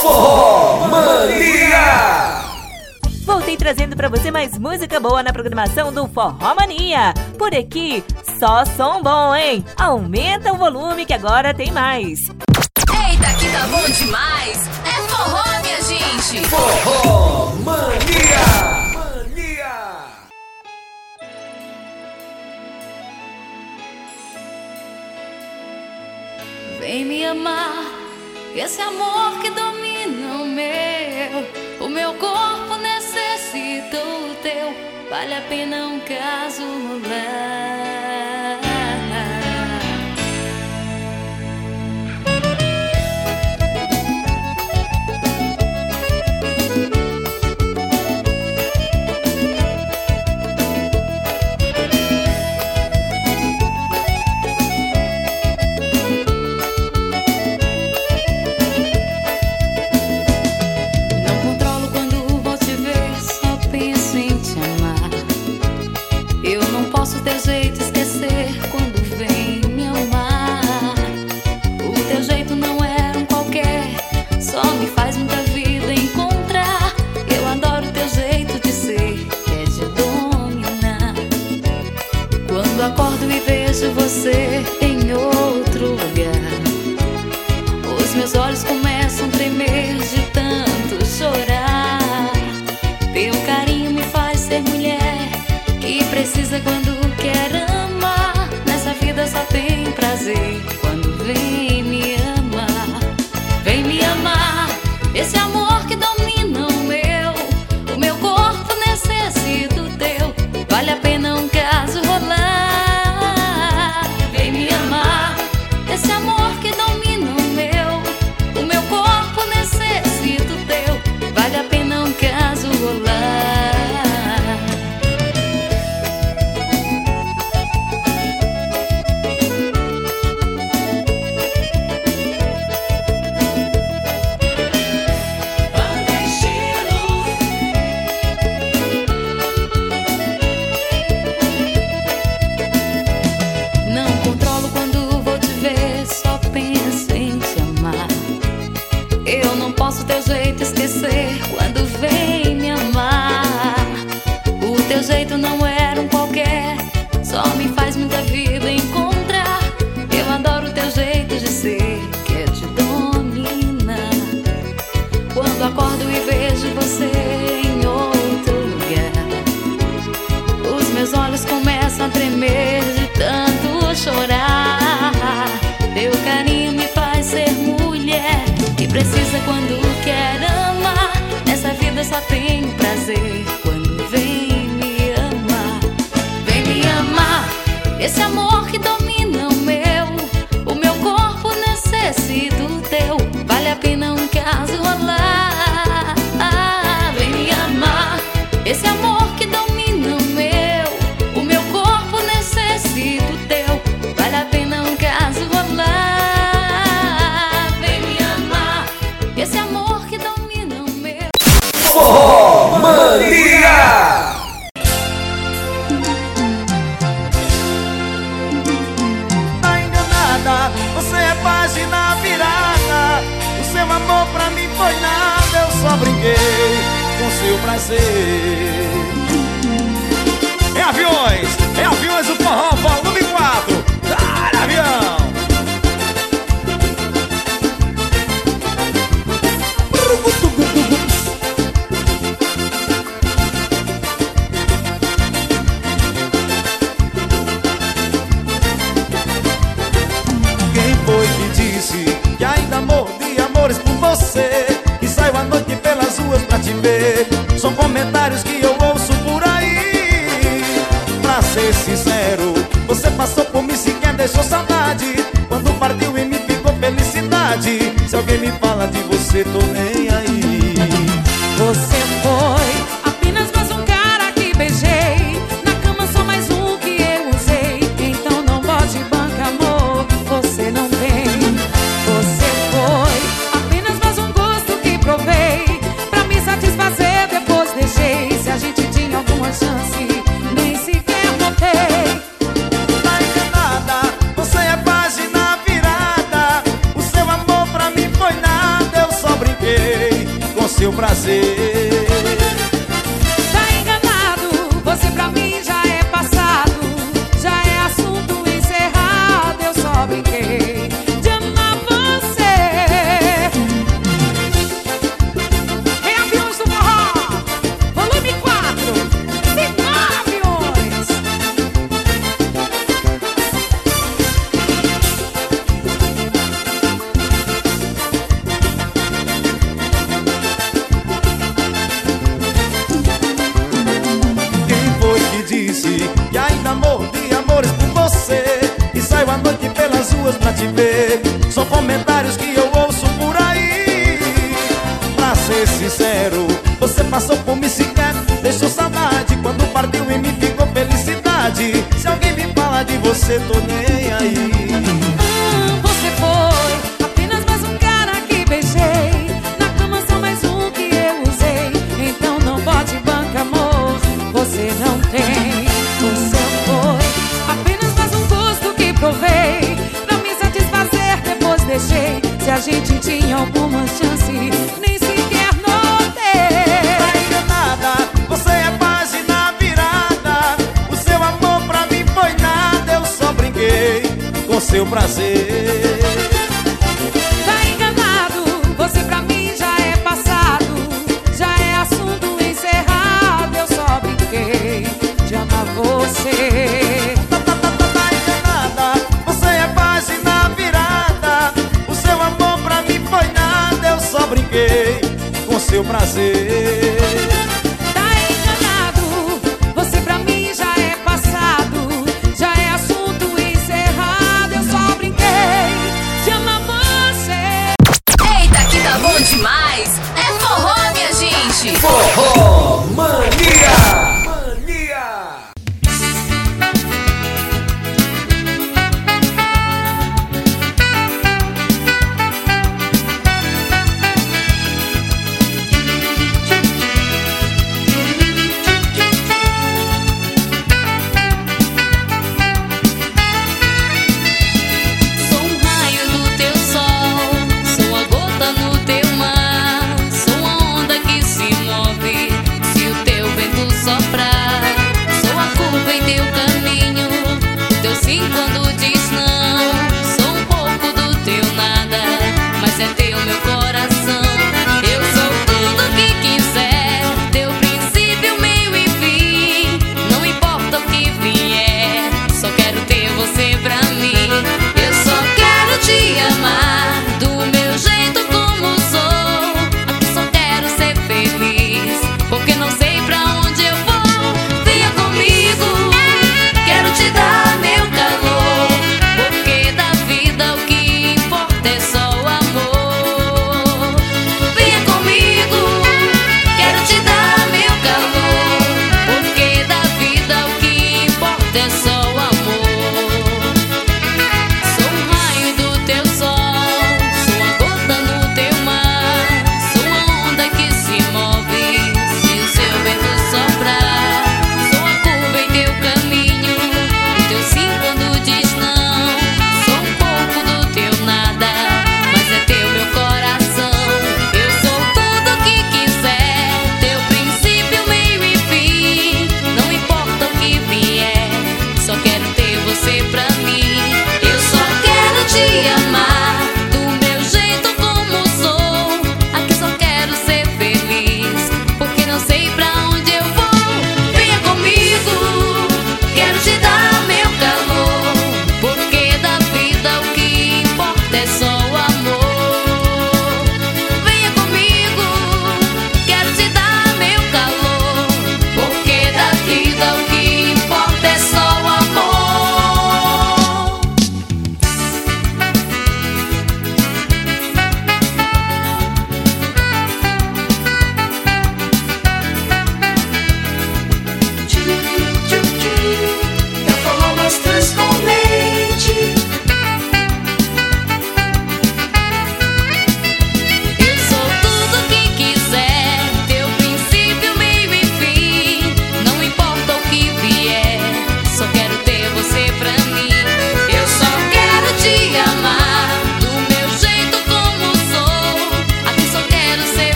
Forró Mania! Voltei trazendo pra você mais música boa na programação do Forró Mania. Por aqui, só som bom, hein? Aumenta o volume que agora tem mais. Eita, que tá bom demais! É forró, minha gente! Forró Mania! Vem me amar, esse amor que domina o meu corpo necessita o teu, vale a pena um caso rolar. Teu jeito esquecer quando vem me amar. O teu jeito não é um qualquer, só me faz muita vida encontrar. Eu adoro teu jeito de ser, que é de dominar. Quando acordo e vejo você em outro lugar, os meus olhos começam a tremer de tanto chorar. Teu carinho me faz ser mulher que precisa quando quer amar. Nessa vida só tem prazer quando vem me amar. Vem me amar, esse amor que domina o meu corpo necessita o teu, vale a pena um caso rolar. Vem me amar, esse amor que domina o meu corpo necessita o teu, vale a pena um caso rolar. Teu jeito esquecer quando vem me amar. O teu jeito não era um qualquer, só me faz muita vida encontrar. Eu adoro teu jeito de ser, que é de dominar. Quando acordo e vejo você em outro lugar, os meus olhos começam a tremer de tanto chorar. Teu carinho me faz ser mulher que precisa quando quer amar. Nessa vida só tem prazer quando vem me amar. Vem me amar, esse amor que domina o meu corpo necessita o teu, vale a pena um caso rolar. Vem me amar, esse amor que domina o meu corpo necessita o teu, vale a pena um caso rolar. Esse amor que domina o meu Forró Mania! Tá enganada, você é página virada. O seu amor pra mim foi nada, eu só brinquei com seu prazer. É aviões, o forró volume 4. Cara, avião! Quem foi que disse que ainda morro de amores por você, que saio à noite pelas ruas pra te ver? São comentários que eu ouço por aí. Pra ser sincero, você passou por mim sequer deixou saudade. Quando partiu e me ficou felicidade. Se alguém me fala de você, tô nem aí. Você foi apenas mais um cara que beijei. Na cama só mais um que eu usei. Então não pode bancar, amor, você não tem. Você foi apenas mais um gosto que provei. Pra me satisfazer depois deixei. Se a gente tinha alguma chance, nem sequer notei. Tá enganada, você é página virada. O seu amor pra mim foi nada, eu só brinquei seu prazer. Tá enganado, você pra mim já é passado, já é assunto encerrado. Eu só brinquei de amar você. Em Aviões do Forró, volume 4, Simão Aviões. Quem foi que disse que ainda mordi amores por você e saio à noite pelas ruas pra te ver? São comentários que eu ouço por aí. Pra ser sincero, você passou por mim sequer deixou saudade. Quando partiu em mim ficou felicidade. Se alguém me fala de você, tô nem aí. Você foi apenas mais um cara que beijei. Na cama só mais um que eu usei. Então não bote banca, amor, você não tem. Você foi apenas mais um gosto que provei. Pra me satisfazer depois deixei. Se a gente tinha alguma chance, nem sequer notei. Tá enganada, você é página virada. O seu amor pra mim foi nada. Eu só brinquei com seu prazer. Tá enganado, você pra mim já é passado, já é assunto encerrado. Eu só brinquei de amar você. Tá enganada, você é página virada. O seu amor pra mim foi nada. Eu só brinquei com seu prazer. Tá enganado, você pra mim já é passado, já é assunto encerrado. Eu só brinquei de amar você. Eita, que tá bom demais! É forró, minha gente! Forró Mania! Mania! Sou um raio do teu sol, sou a gota no teu mar, sou a onda que se move se o teu vento soprar, sou a curva em teu caminho, teu sim quando diz não, sou um pouco do teu nada, mas é teu meu coração. Eu sou tudo que quiser, teu princípio, meio e fim, não importa o que vier, só quero ter você pra mim. Eu só quero te amar do meu jeito como sou. Aqui só quero ser feliz, porque não sei pra onde eu vou.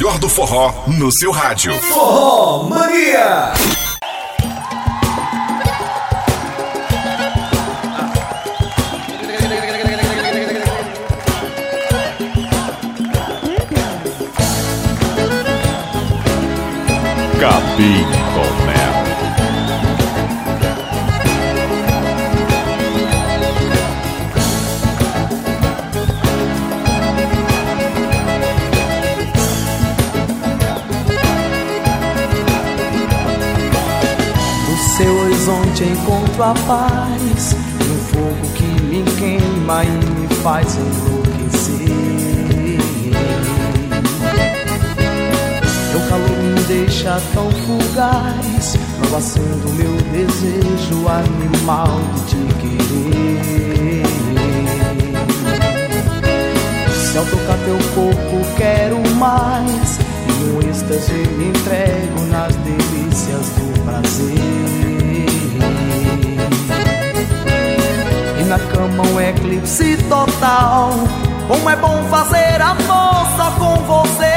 melhor do forró no seu rádio. Forró Mania. Capim com Mel. No seu horizonte encontro a paz, um fogo que me queima e me faz enlouquecer. Teu calor me deixa tão fugaz, não acendo meu desejo animal de te querer. Se ao tocar teu corpo quero mais, e no êxtase me entrego nas delícias do prazer. E na cama um eclipse total, como é bom fazer amor só com você.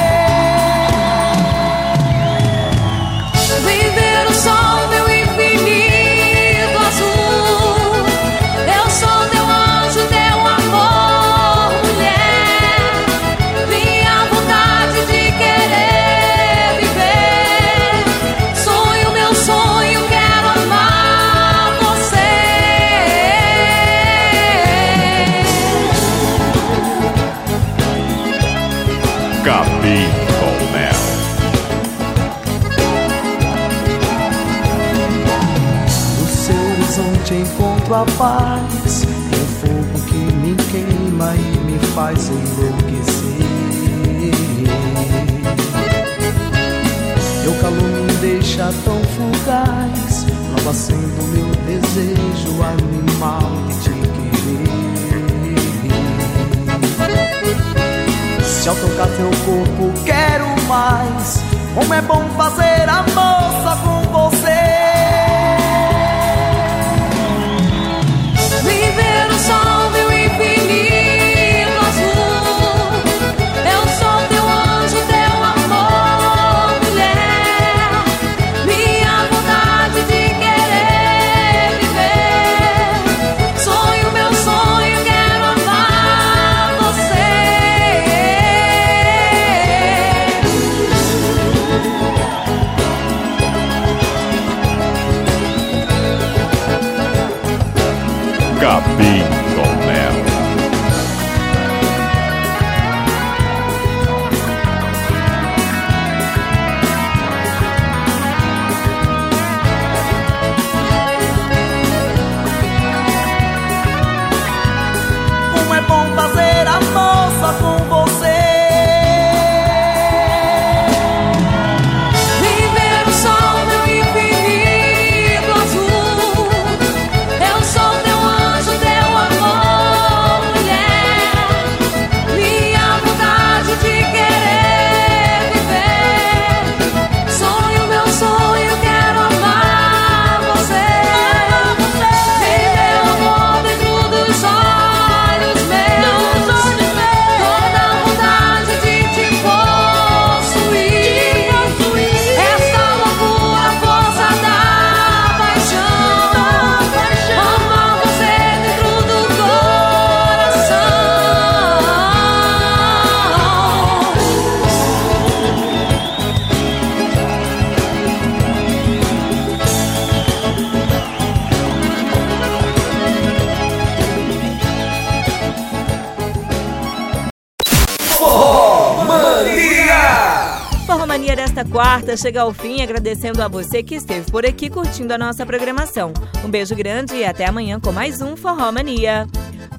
Viver o sol, meu infinito azul. Eu sou teu anjo, teu amor, mulher. Minha vontade de querer viver. Sonho, meu sonho, quero amar você. Capim com Mel. Encontro a paz, um fogo que me queima e me faz enlouquecer. Teu calor me deixa tão fugaz, não acendo meu desejo animal de te querer. Se ao tocar teu corpo quero mais, como é bom fazer amor só com você. Viver o sol, meu infinito azul. Eu sou teu anjo, teu amor, mulher. Minha vontade de querer viver. Sonho, meu sonho, quero amar você. Capim com Mel. Como é bom fazer amor só com você. Viver o sol, meu infinito azul. Eu sou teu anjo, teu amor, mulher. Minha vontade de querer viver. Sonho, meu sonho, quero amar você. Viver o amor dentro dos olhos meus. Toda a vontade de te possuir. Essa loucura, força da paixão. Amar você dentro do coração. Forró Mania. Forró Mania desta quarta chega ao fim, agradecendo a você que esteve por aqui curtindo a nossa programação. Um beijo grande e até amanhã com mais um Forró Mania.